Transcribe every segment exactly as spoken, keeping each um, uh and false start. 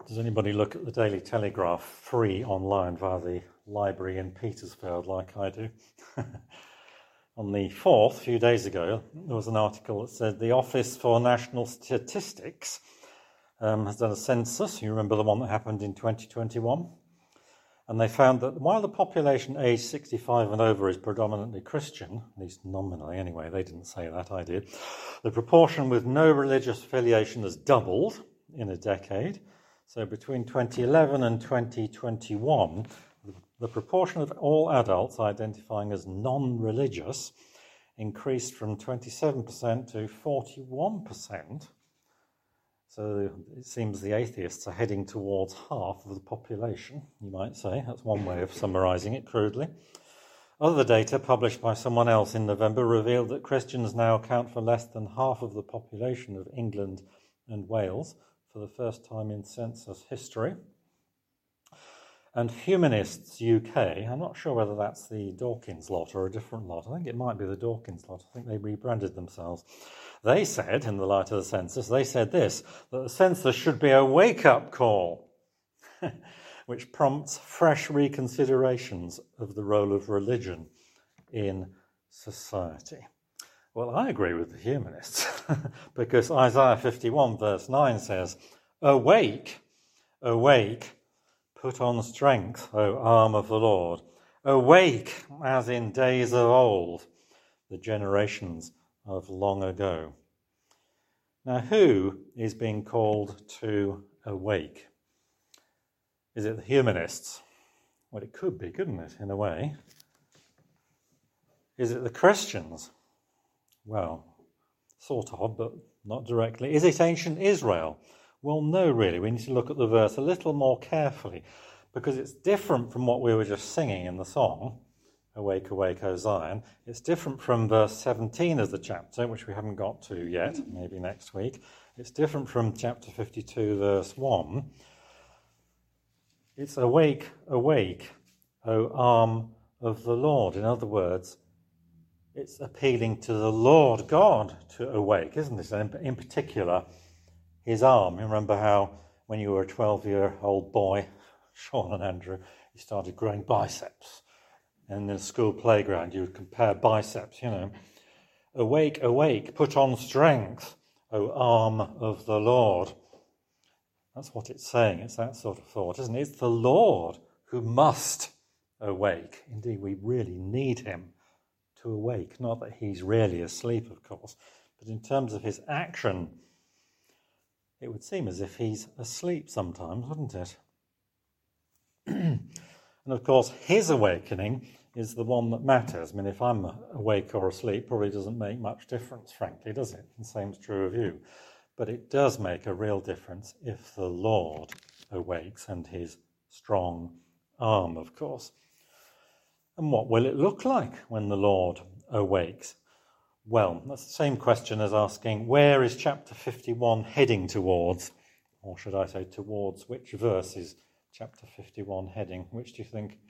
Does anybody look at the Daily Telegraph free online via the library in Petersfield like I do? On the fourth, a few days ago, there was an article that said the Office for National Statistics um, has done a census. You remember the one that happened in twenty twenty-one? And they found that while the population aged sixty-five and over is predominantly Christian, at least nominally anyway, they didn't say that, I did, the proportion with no religious affiliation has doubled in a decade. So between twenty eleven and twenty twenty-one, the proportion of all adults identifying as non-religious increased from twenty-seven percent to forty-one percent. So it seems the atheists are heading towards half of the population, you might say. That's one way of summarising it crudely. Other data published by someone else in November revealed that Christians now account for less than half of the population of England and Wales for the first time in census history. And Humanists U K, I'm not sure whether that's the Dawkins lot or a different lot. I think it might be the Dawkins lot. I think they rebranded themselves. They said, in the light of the census, they said this, that the census should be a wake-up call, which prompts fresh reconsiderations of the role of religion in society. Well, I agree with the humanists, because Isaiah fifty-one verse nine says, "Awake, awake, put on strength, O arm of the Lord. Awake, as in days of old, the generations of long ago." Now, who is being called to awake? Is it the humanists? Well, it could be, couldn't it, in a way? Is it the Christians? Well, sort of, but not directly. Is it ancient Israel? Well, no, really. We need to look at the verse a little more carefully because it's different from what we were just singing in the song, "Awake, awake, O Zion." It's different from verse seventeen of the chapter, which we haven't got to yet, maybe next week. It's different from chapter fifty-two, verse one. It's "Awake, awake, O arm of the Lord." In other words, it's appealing to the Lord God to awake, isn't it? And in particular, his arm. You remember how when you were a twelve-year-old boy, Sean and Andrew, you started growing biceps. And in the school playground, you would compare biceps, you know. "Awake, awake, put on strength, O arm of the Lord." That's what it's saying. It's that sort of thought, isn't it? It's the Lord who must awake. Indeed, we really need him to awake. Not that he's really asleep, of course, but in terms of his action, it would seem as if he's asleep sometimes, wouldn't it? And of course, his awakening is the one that matters. I mean, if I'm awake or asleep, probably doesn't make much difference, frankly, does it? The same's true of you. But it does make a real difference if the Lord awakes, and his strong arm, of course. And what will it look like when the Lord awakes? Well, that's the same question as asking, where is chapter fifty-one heading towards? Or should I say, towards which verse is chapter fifty-one heading? Which do you think?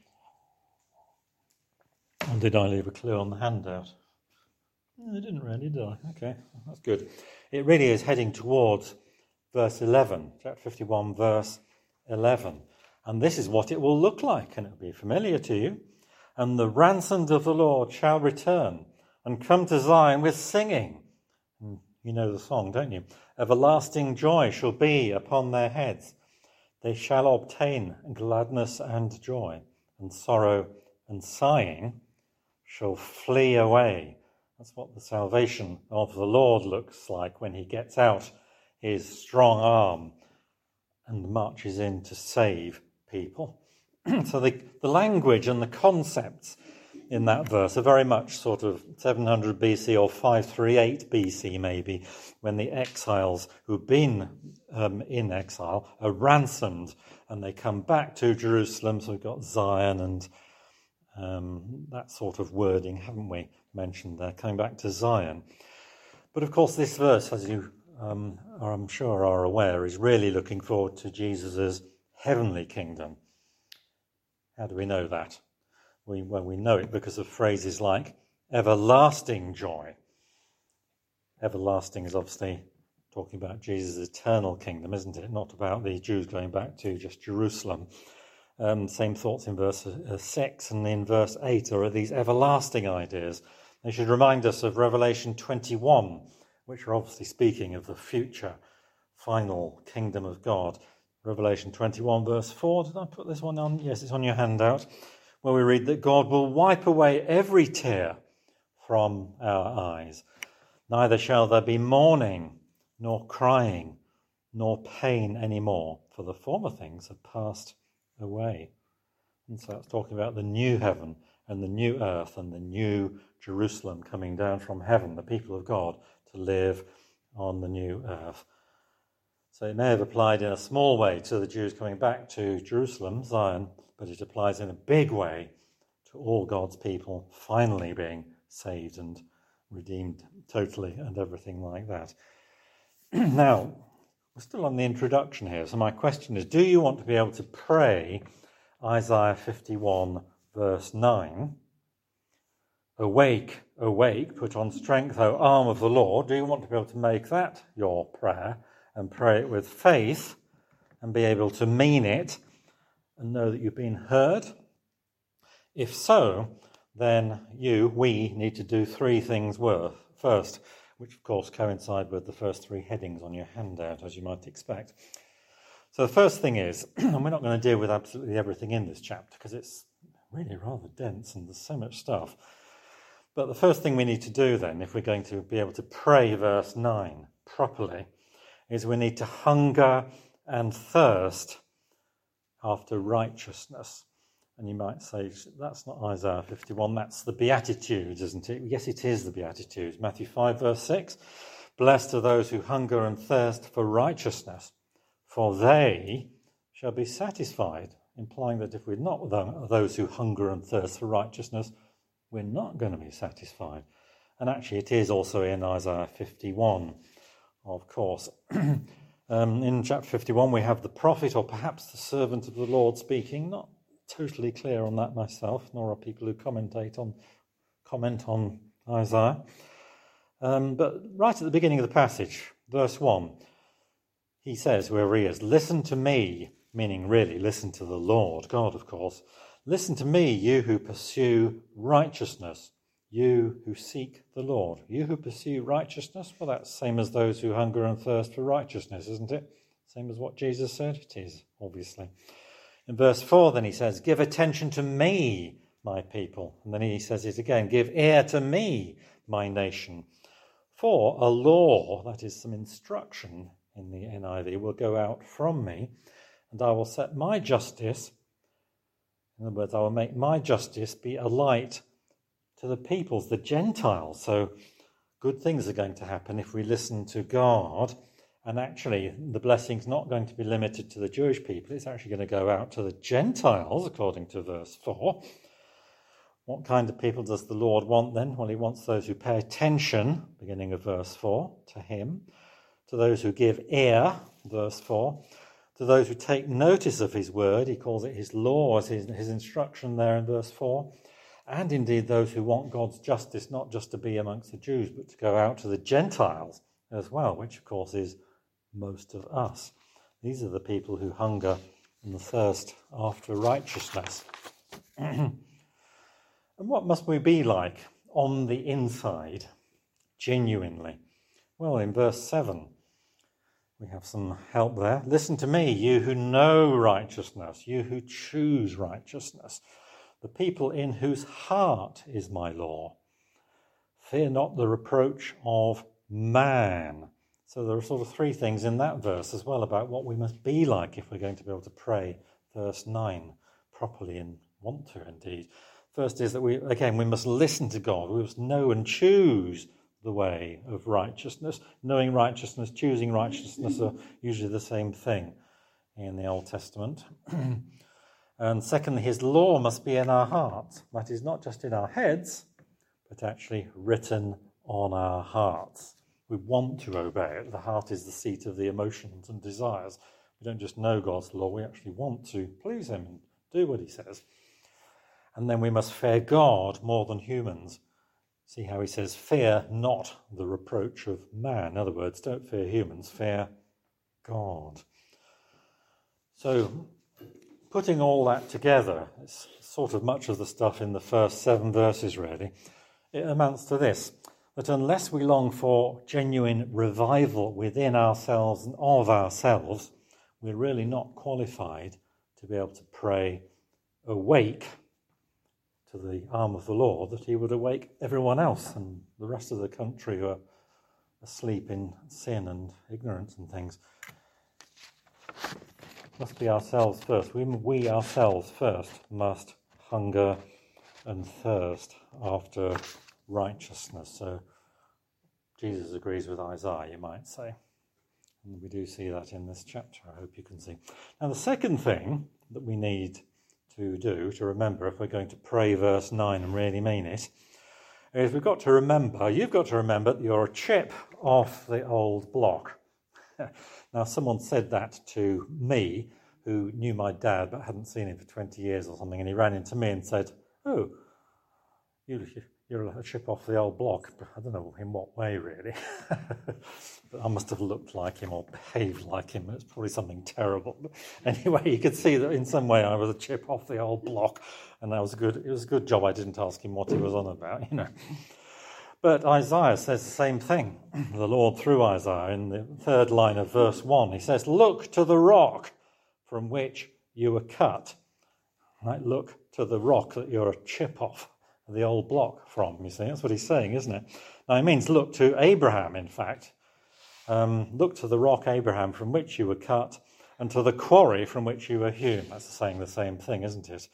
Or did I leave a clue on the handout? No, I didn't really, did I? Okay, that's good. It really is heading towards verse eleven, chapter fifty-one, verse eleven. And this is what it will look like, and it will be familiar to you. "And the ransomed of the Lord shall return, and come to Zion with singing." And you know the song, don't you? "Everlasting joy shall be upon their heads. They shall obtain gladness and joy, and sorrow and sighing shall flee away." That's what the salvation of the Lord looks like when he gets out his strong arm and marches in to save people. So the, the language and the concepts in that verse are very much sort of seven hundred B C or five thirty-eight B C maybe, when the exiles who've been um, in exile are ransomed and they come back to Jerusalem. So we've got Zion and um, that sort of wording, haven't we, mentioned there, coming back to Zion. But of course this verse, as you um, are, I'm sure are aware, is really looking forward to Jesus' heavenly kingdom. How do we know that? We, well, we know it because of phrases like everlasting joy. Everlasting is obviously talking about Jesus' eternal kingdom, isn't it? Not about the Jews going back to just Jerusalem. Um, same thoughts in verse uh, six and in verse eight are these everlasting ideas. They should remind us of Revelation twenty-one, which are obviously speaking of the future final kingdom of God. Revelation twenty-one verse four, did I put this one on? Yes, it's on your handout, where we read that God will wipe away every tear from our eyes. Neither shall there be mourning, nor crying, nor pain anymore, for the former things have passed away. And so that's talking about the new heaven and the new earth and the new Jerusalem coming down from heaven, the people of God, to live on the new earth. So it may have applied in a small way to the Jews coming back to Jerusalem, Zion, but it applies in a big way to all God's people finally being saved and redeemed totally and everything like that. Now, we're still on the introduction here, so my question is, do you want to be able to pray Isaiah fifty-one verse nine? Awake, awake, put on strength, O arm of the Lord. Do you want to be able to make that your prayer and pray it with faith and be able to mean it and know that you've been heard? If so, then you, we, need to do three things worth. First, which of course coincide with the first three headings on your handout, as you might expect. So the first thing is, and we're not going to deal with absolutely everything in this chapter because it's really rather dense and there's so much stuff. But the first thing we need to do then, if we're going to be able to pray verse nine properly, is we need to hunger and thirst after righteousness. And you might say, that's not Isaiah fifty-one, that's the Beatitudes, isn't it? Yes, it is the Beatitudes. Matthew five, verse six, blessed are those who hunger and thirst for righteousness, for they shall be satisfied, implying that if we're not those who hunger and thirst for righteousness, we're not going to be satisfied. And actually it is also in Isaiah fifty-one, of course. um, in chapter fifty-one we have the prophet, or perhaps the servant of the Lord, speaking. Not totally clear on that myself, nor are people who commentate on comment on Isaiah. Um, but right at the beginning of the passage, verse one, he says, wherever he is, listen to me, meaning really listen to the Lord, God of course. Listen to me, you who pursue righteousness, you who seek the Lord. You who pursue righteousness, well, that's the same as those who hunger and thirst for righteousness, isn't it? Same as what Jesus said? It is, obviously. In verse four, then he says, give attention to me, my people. And then he says it again, give ear to me, my nation. For a law, that is some instruction in the N I V, will go out from me, and I will set my justice, in other words, I will make my justice be a light to the peoples, the Gentiles. So good things are going to happen if we listen to God. And actually, the blessing's not going to be limited to the Jewish people. It's actually going to go out to the Gentiles, according to verse four. What kind of people does the Lord want then? Well, he wants those who pay attention, beginning of verse four, to him. To those who give ear, verse four. To those who take notice of his word, he calls it his law, as his, his instruction there in verse four. And indeed those who want God's justice not just to be amongst the Jews, but to go out to the Gentiles as well, which of course is most of us. These are the people who hunger and thirst after righteousness. And what must we be like on the inside, genuinely? Well, in verse seven, we have some help there. Listen to me, you who know righteousness, you who choose righteousness, the people in whose heart is my law. Fear not the reproach of man. So there are sort of three things in that verse as well about what we must be like if we're going to be able to pray verse nine properly and want to indeed. First is that we, again, we must listen to God. We must know and choose the way of righteousness. Knowing righteousness, choosing righteousness are usually the same thing in the Old Testament. And secondly, his law must be in our hearts. That is not just in our heads, but actually written on our hearts. We want to obey it. The heart is the seat of the emotions and desires. We don't just know God's law, we actually want to please him and do what he says. And then we must fear God more than humans. See how he says, fear not the reproach of man. In other words, don't fear humans, fear God. So, putting all that together, it's sort of much of the stuff in the first seven verses really, it amounts to this, that unless we long for genuine revival within ourselves and of ourselves, we're really not qualified to be able to pray, awake to the arm of the Lord, that he would awake everyone else and the rest of the country who are asleep in sin and ignorance and things. It must be ourselves first. We, we ourselves first must hunger and thirst after righteousness. So Jesus agrees with Isaiah, you might say. And we do see that in this chapter, I hope you can see. Now the second thing that we need to do, to remember, if we're going to pray verse nine and really mean it, is we've got to remember, you've got to remember that you're a chip off the old block. Now, someone said that to me, who knew my dad but hadn't seen him for twenty years or something, and he ran into me and said, oh, you, you're a chip off the old block. I don't know in what way, really. But I must have looked like him or behaved like him. It's probably something terrible. But anyway, you could see that in some way I was a chip off the old block, and that was good. It was a good job I didn't ask him what he was on about, you know. But Isaiah says the same thing. The Lord, through Isaiah, in the third line of verse one, he says, look to the rock from which you were cut. Right? Look to the rock that you're a chip off the old block from, you see. That's what he's saying, isn't it? Now, he means look to Abraham, in fact. Um, look to the rock, Abraham, from which you were cut, and to the quarry from which you were hewn. That's saying the same thing, isn't it?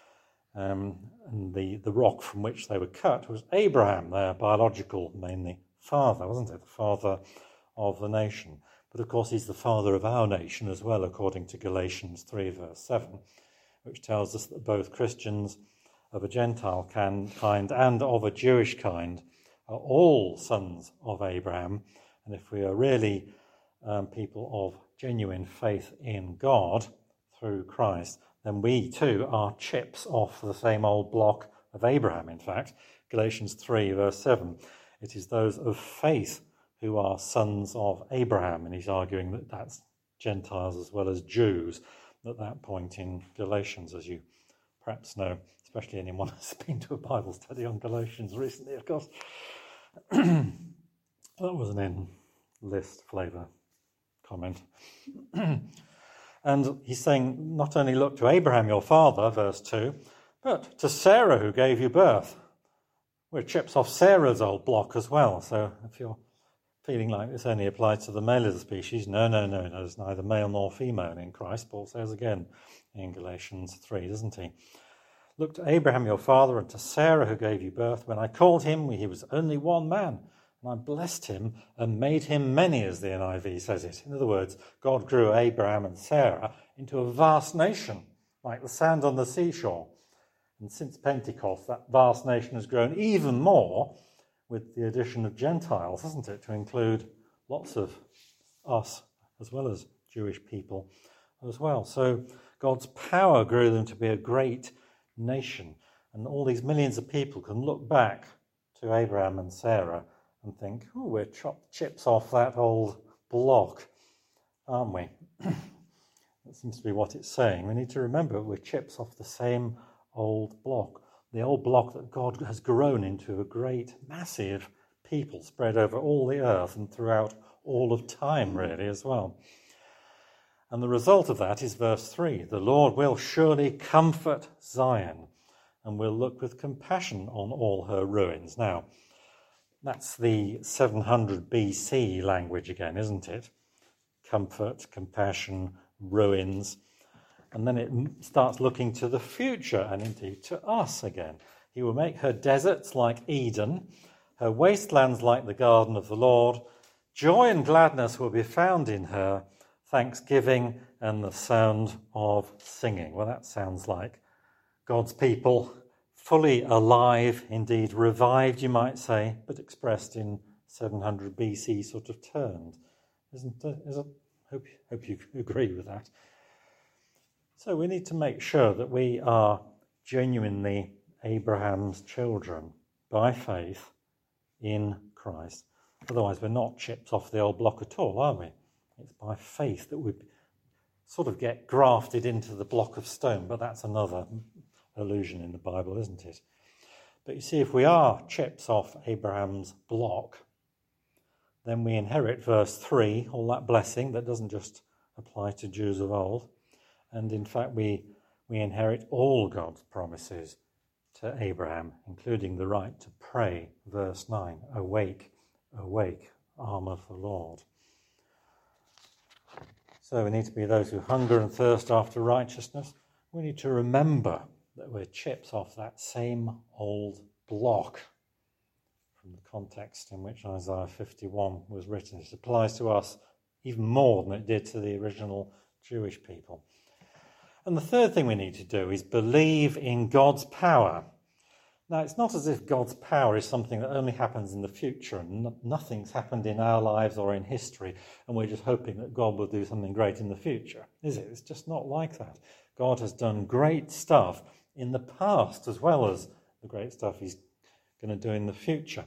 Um, and the, the rock from which they were cut was Abraham, their biological, mainly, father, wasn't it? The father of the nation. But of course, he's the father of our nation as well, according to Galatians three, verse seven, which tells us that both Christians of a Gentile kind and of a Jewish kind are all sons of Abraham. And if we are really um, people of genuine faith in God through Christ, then we too are chips off the same old block of Abraham, in fact. Galatians three, verse seven. It is those of faith who are sons of Abraham. And he's arguing that that's Gentiles as well as Jews at that point in Galatians, as you perhaps know, especially anyone who's been to a Bible study on Galatians recently, of course. That was an in-list flavour comment. And he's saying, not only look to Abraham, your father, verse two, but to Sarah, who gave you birth. We're chips off Sarah's old block as well. So if you're feeling like this only applies to the male of the species, no, no, no, no, there's neither male nor female in Christ. Paul says again in Galatians three, doesn't he? Look to Abraham, your father, and to Sarah, who gave you birth. When I called him, he was only one man. And I blessed him and made him many, as the N I V says it. In other words, God grew Abraham and Sarah into a vast nation, like the sand on the seashore. And since Pentecost, that vast nation has grown even more with the addition of Gentiles, hasn't it, to include lots of us as well as Jewish people as well. So God's power grew them to be a great nation. And all these millions of people can look back to Abraham and Sarah and think, oh, we're chopped chips off that old block, aren't we? That seems to be what it's saying. We need to remember we're chips off the same old block, the old block that God has grown into a great, massive people spread over all the earth and throughout all of time, really, as well. And the result of that is verse three. The Lord will surely comfort Zion and will look with compassion on all her ruins. Now, that's the seven hundred B C language again, isn't it? Comfort, compassion, ruins. And then it starts looking to the future and indeed to us again. He will make her deserts like Eden, her wastelands like the garden of the Lord. Joy and gladness will be found in her, thanksgiving and the sound of singing. Well, that sounds like God's people fully alive, indeed revived, you might say, but expressed in seven hundred B C sort of terms. Isn't it? Is it? Hope, hope you agree with that. So we need to make sure that we are genuinely Abraham's children by faith in Christ. Otherwise, we're not chips off the old block at all, are we? It's by faith that we sort of get grafted into the block of stone, but that's another allusion in the Bible, isn't it? But you see, if we are chips off Abraham's block, then we inherit verse three, all that blessing that doesn't just apply to Jews of old. And in fact, we, we inherit all God's promises to Abraham, including the right to pray, verse nine, awake, awake, arm of the Lord. So we need to be those who hunger and thirst after righteousness. We need to remember that we're chips off that same old block from the context in which Isaiah fifty-one was written. It applies to us even more than it did to the original Jewish people. And the third thing we need to do is believe in God's power. Now, it's not as if God's power is something that only happens in the future and no- nothing's happened in our lives or in history and we're just hoping that God will do something great in the future, is it? It's just not like that. God has done great stuff in the past as well as the great stuff he's going to do in the future.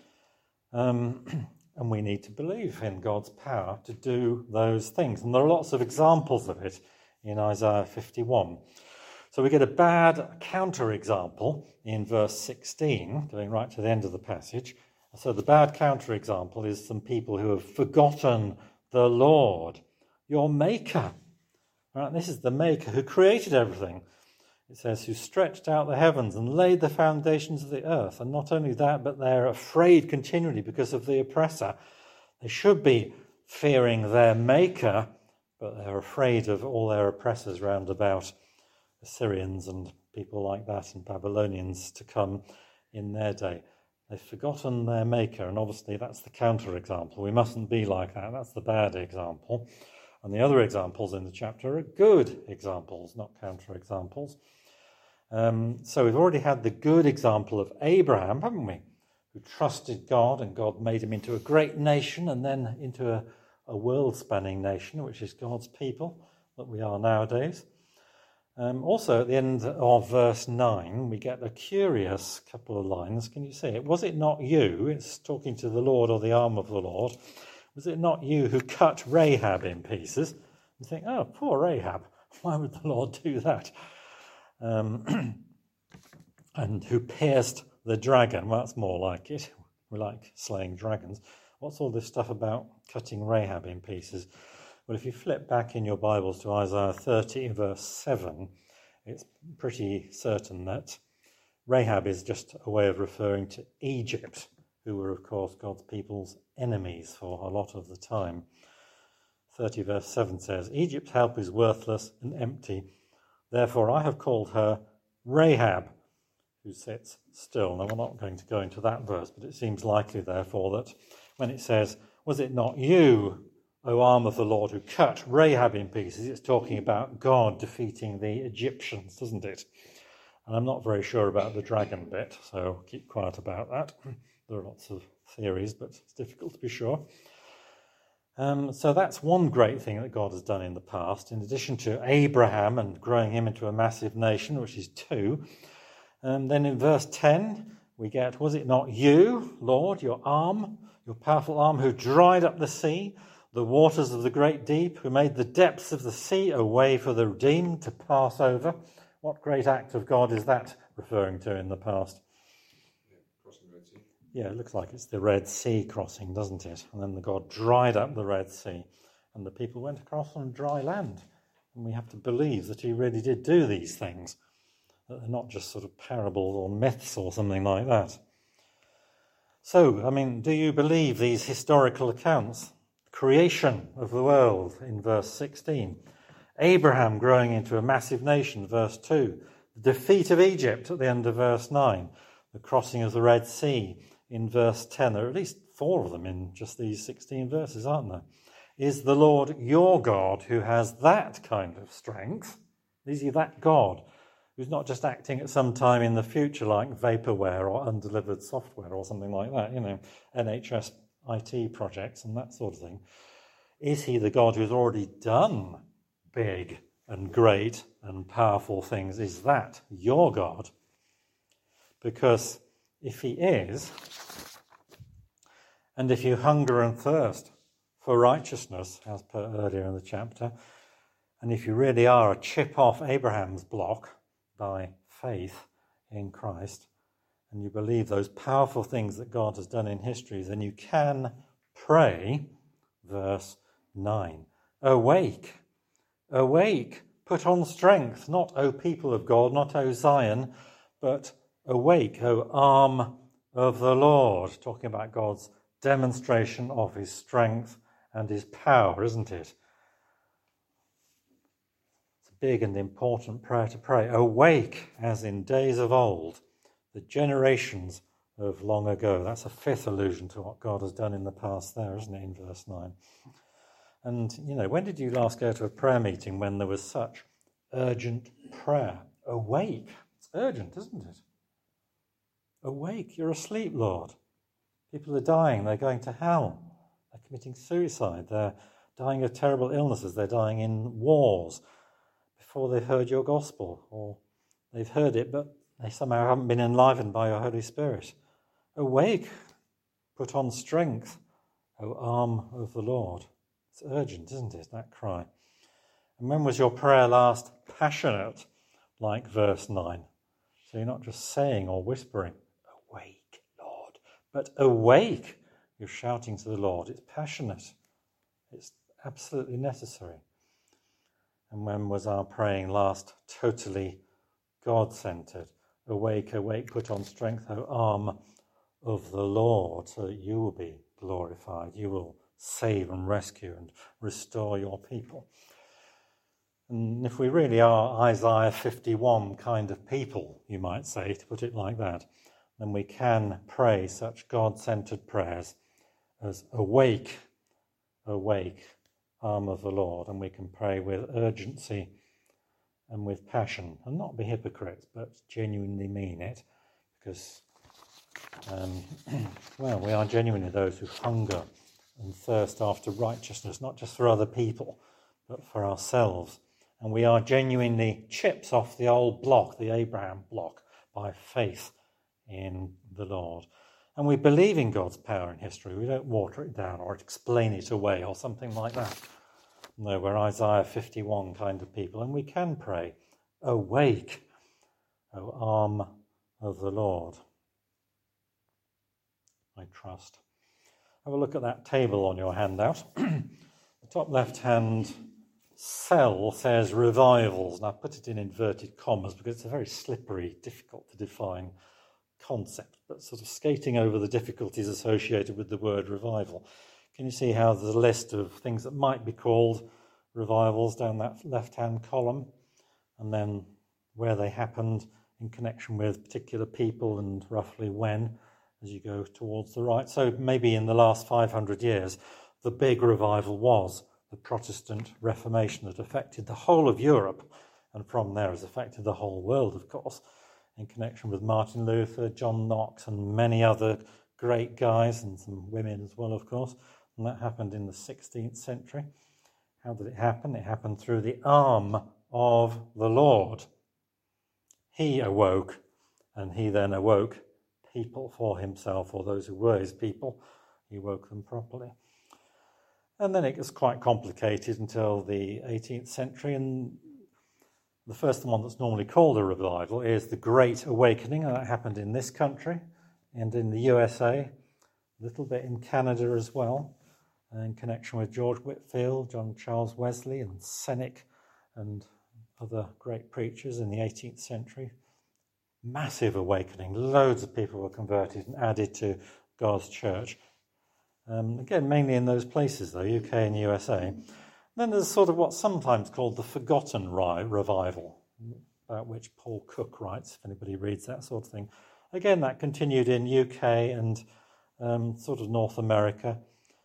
Um, and we need to believe in God's power to do those things. And there are lots of examples of it in Isaiah fifty-one. So we get a bad counterexample in verse sixteen, going right to the end of the passage. So the bad counterexample is some people who have forgotten the Lord, your maker. Right? This is the maker who created everything. It says, who stretched out the heavens and laid the foundations of the earth. And not only that, but they're afraid continually because of the oppressor. They should be fearing their maker, but they're afraid of all their oppressors round about, Assyrians and people like that, and Babylonians to come in their day. They've forgotten their maker, and obviously that's the counter-example. We mustn't be like that. That's the bad example. And the other examples in the chapter are good examples, not counter-examples. Um, so we've already had the good example of Abraham, haven't we? Who trusted God, and God made him into a great nation and then into a, a world-spanning nation, which is God's people that we are nowadays. Um, also, at the end of verse nine, we get a curious couple of lines. Can you see it? Was it not you, it's talking to the Lord or the arm of the Lord, was it not you who cut Rahab in pieces? You think, oh, poor Rahab, why would the Lord do that? Um, and who pierced the dragon? Well, that's more like it. We like slaying dragons. What's all this stuff about cutting Rahab in pieces? Well, if you flip back in your Bibles to Isaiah thirty, verse seven, it's pretty certain that Rahab is just a way of referring to Egypt, who were, of course, God's people's enemies for a lot of the time. thirty, verse seven says, Egypt's help is worthless and empty. Therefore I have called her Rahab, who sits still. Now, we're not going to go into that verse, but it seems likely, therefore, that when it says, was it not you, O arm of the Lord, who cut Rahab in pieces, it's talking about God defeating the Egyptians, doesn't it? And I'm not very sure about the dragon bit, so keep quiet about that. There are lots of theories, but it's difficult to be sure. Um, so that's one great thing that God has done in the past, in addition to Abraham and growing him into a massive nation, which is two. And then in verse ten, we get, was it not you, Lord, your arm, your powerful arm, who dried up the sea, the waters of the great deep, who made the depths of the sea a way for the redeemed to pass over? What great act of God is that referring to in the past? Yeah, crossing the Red Sea. Yeah, it looks like it's the Red Sea crossing, doesn't it? And then the God dried up the Red Sea, and the people went across on dry land. And we have to believe that he really did do these things, that they're not just sort of parables or myths or something like that. So, I mean, do you believe these historical accounts? Creation of the world in verse sixteen. Abraham growing into a massive nation, verse two. The defeat of Egypt at the end of verse nine. The crossing of the Red Sea in verse ten. There are at least four of them in just these sixteen verses, aren't there? Is the Lord your God who has that kind of strength? Is he that God who's not just acting at some time in the future like vaporware or undelivered software or something like that, you know, N H S I T projects and that sort of thing? Is he the God who's already done big and great and powerful things? Is that your God? Because if he is, And if you hunger and thirst for righteousness, as per earlier in the chapter, and if you really are a chip off Abraham's block by faith in Christ, and you believe those powerful things that God has done in history, then you can pray, verse nine, awake, awake, put on strength, not O people of God, not O Zion, but awake, O arm of the Lord, talking about God's demonstration of his strength and his power, isn't it? It's a big and important prayer to pray. Awake, as in days of old, the generations of long ago. That's a fifth allusion to what God has done in the past there, isn't it, in verse nine? And, you know, when did you last go to a prayer meeting when there was such urgent prayer? Awake. It's urgent, isn't it? Awake. You're asleep, Lord. People are dying. They're going to hell. They're committing suicide. They're dying of terrible illnesses. They're dying in wars before they've heard your gospel, or they've heard it, but they somehow haven't been enlivened by your Holy Spirit. Awake. Put on strength, O arm of the Lord. It's urgent, isn't it, that cry? And when was your prayer last passionate, like verse nine? So you're not just saying or whispering, awake, Lord, but awake. You're shouting to the Lord. It's passionate. It's absolutely necessary. And when was our praying last totally God-centered? Awake, awake, put on strength, O arm of the Lord, so that you will be glorified. You will save and rescue and restore your people. And if we really are Isaiah fifty-one kind of people, you might say, to put it like that, then we can pray such God-centered prayers as awake, awake, arm of the Lord, and we can pray with urgency and with passion, and not be hypocrites, but genuinely mean it, because, um, well, we are genuinely those who hunger and thirst after righteousness, not just for other people, but for ourselves. And we are genuinely chips off the old block, the Abraham block, by faith in the Lord. And we believe in God's power in history. We don't water it down or explain it away or something like that. No, we're Isaiah fifty-one kind of people, and we can pray, awake, O arm of the Lord. I trust. Have a look at that table on your handout. The top left-hand cell says revivals, and I put it in inverted commas because it's a very slippery, difficult to define concept, but sort of skating over the difficulties associated with the word revival. Can you see how there's a list of things that might be called revivals down that left-hand column, and then where they happened in connection with particular people and roughly when, as you go towards the right. So maybe in the last five hundred years, the big revival was the Protestant Reformation that affected the whole of Europe, and from there has affected the whole world, of course, in connection with Martin Luther, John Knox, and many other great guys, and some women as well, of course. And that happened in the sixteenth century. How did it happen? It happened through the arm of the Lord. He awoke, and he then awoke people for himself, or those who were his people. He woke them properly. And then it gets quite complicated until the eighteenth century, and the first one that's normally called a revival is the Great Awakening, and that happened in this country and in the U S A, a little bit in Canada as well, in connection with George Whitefield, John Charles Wesley, and Seneca, and other great preachers in the eighteenth century. Massive awakening. Loads of people were converted and added to God's church. Um, again, mainly in those places, though, U K and U S A. Then there's sort of what's sometimes called the Forgotten Revival, about which Paul Cook writes, if anybody reads that sort of thing. Again, that continued in U K and um, sort of North America,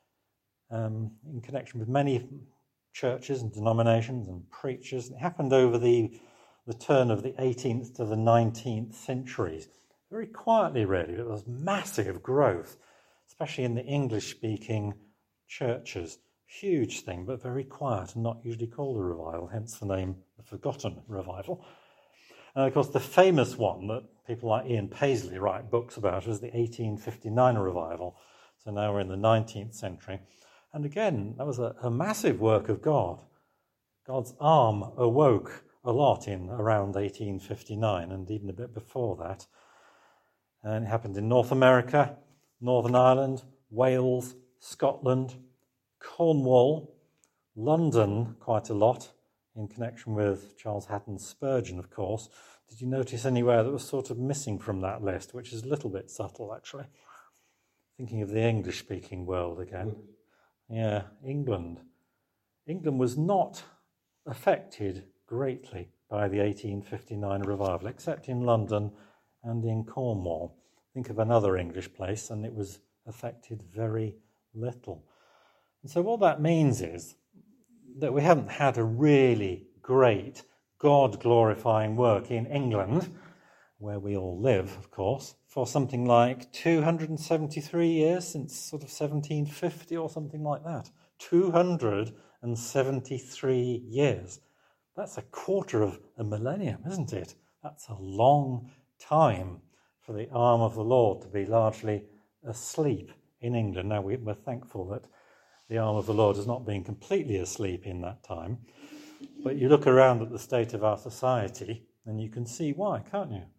um, in connection with many churches and denominations and preachers. It happened over the, the turn of the eighteenth to the nineteenth centuries. Very quietly, really, but there was massive growth, especially in the English-speaking churches. Huge thing, but very quiet and not usually called a revival, hence the name the Forgotten Revival. And of course, the famous one that people like Ian Paisley write books about is the eighteen fifty-nine revival. So now we're in the nineteenth century. And again, that was a, a massive work of God. God's arm awoke a lot in around eighteen fifty-nine and even a bit before that. And it happened in North America, Northern Ireland, Wales, Scotland, Cornwall, London quite a lot in connection with Charles Hatton Spurgeon, of course. Did you notice anywhere that was sort of missing from that list, which is a little bit subtle, actually? Thinking of the English-speaking world again. Yeah, England. England was not affected greatly by the eighteen fifty-nine revival, except in London and in Cornwall. Think of another English place, and it was affected very little. And so what that means is that we haven't had a really great God-glorifying work in England, where we all live, of course, for something like two hundred seventy-three years, since sort of seventeen fifty or something like that. two hundred seventy-three years. That's a quarter of a millennium, isn't it? That's a long time for the arm of the Lord to be largely asleep in England. Now, we're thankful that the arm of the Lord has not been completely asleep in that time. But you look around at the state of our society and you can see why, can't you?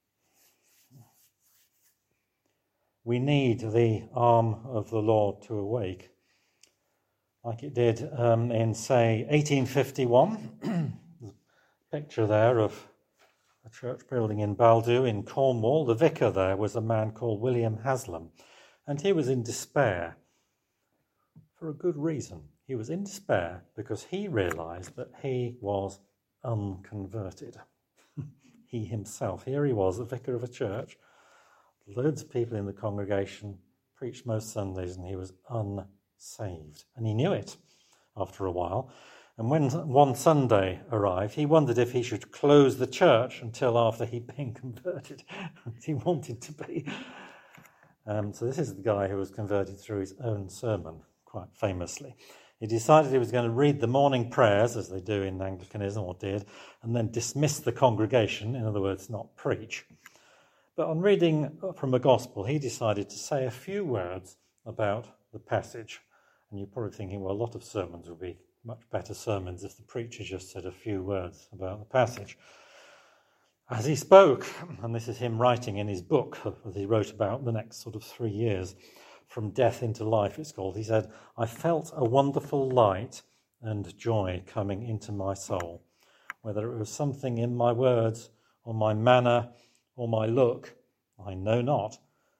We need the arm of the Lord to awake, like it did um, in, say, eighteen fifty-one. There's a picture there of a church building in Baldow in Cornwall. The vicar there was a man called William Haslam, and he was in despair for a good reason. He was in despair because he realised that he was unconverted. He himself, here he was, a vicar of a church, loads of people in the congregation, preached most Sundays, and he was unsaved. And he knew it after a while. And when one Sunday arrived, he wondered if he should close the church until after he'd been converted. He wanted to be. Um, so this is the guy who was converted through his own sermon, quite famously. He decided he was going to read the morning prayers, as they do in Anglicanism, or did, and then dismiss the congregation, in other words, not preach. But on reading from a gospel, he decided to say a few words about the passage. And you're probably thinking, well, a lot of sermons would be much better sermons if the preacher just said a few words about the passage. As he spoke, and this is him writing in his book that he wrote about the next sort of three years, From Death into Life, it's called, he said, I felt a wonderful light and joy coming into my soul. Whether it was something in my words or my manner or my look, I know not.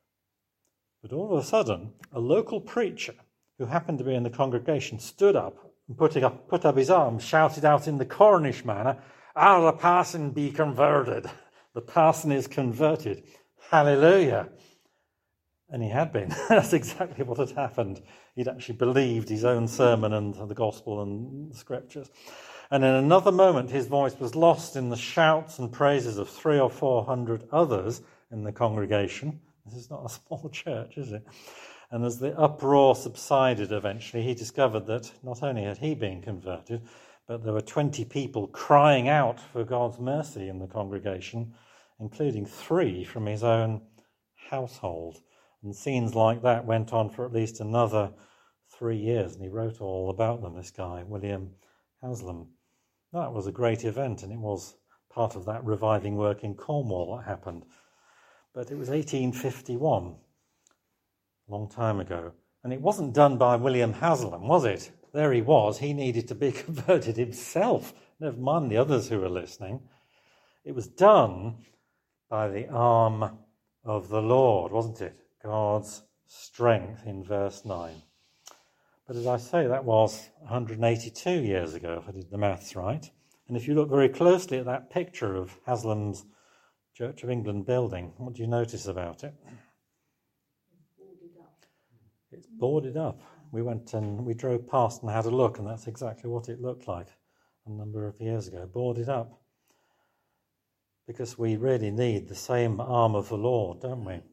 But all of a sudden, a local preacher who happened to be in the congregation stood up and putting up, put up his arms, shouted out in the Cornish manner, "Ah, the parson be converted. The parson is converted. Hallelujah." And he had been. That's exactly what had happened. He'd actually believed his own sermon and the gospel and the scriptures. And in another moment, his voice was lost in the shouts and praises of three or four hundred others in the congregation. This is not a small church, is it? And as the uproar subsided eventually, he discovered that not only had he been converted, but there were twenty people crying out for God's mercy in the congregation, including three from his own household. And scenes like that went on for at least another three years, and he wrote all about them, this guy, William Haslam. That was a great event, and it was part of that reviving work in Cornwall that happened. But it was eighteen fifty-one, a long time ago. And it wasn't done by William Haslam, was it? There he was. He needed to be converted himself. Never mind the others who were listening. It was done by the arm of the Lord, wasn't it? God's strength in verse nine. But as I say, that was one hundred eighty-two years ago, if I did the maths right. And if you look very closely at that picture of Haslam's Church of England building, what do you notice about it? Boarded up. It's boarded up. We went and we drove past and had a look, and that's exactly what it looked like a number of years ago, boarded up. Because we really need the same arm of the Lord, don't we?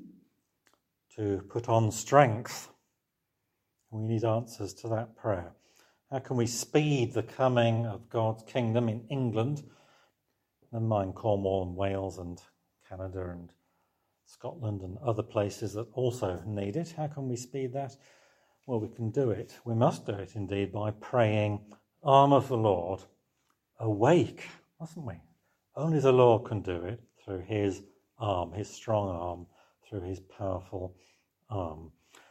To put on strength. We need answers to that prayer. How can we speed the coming of God's kingdom in England? Never mind Cornwall and Wales and Canada and Scotland and other places that also need it. How can we speed that? Well, we can do it. We must do it indeed by praying, arm of the Lord, awake, mustn't we? Only the Lord can do it through his arm, his strong arm, through his powerful arm.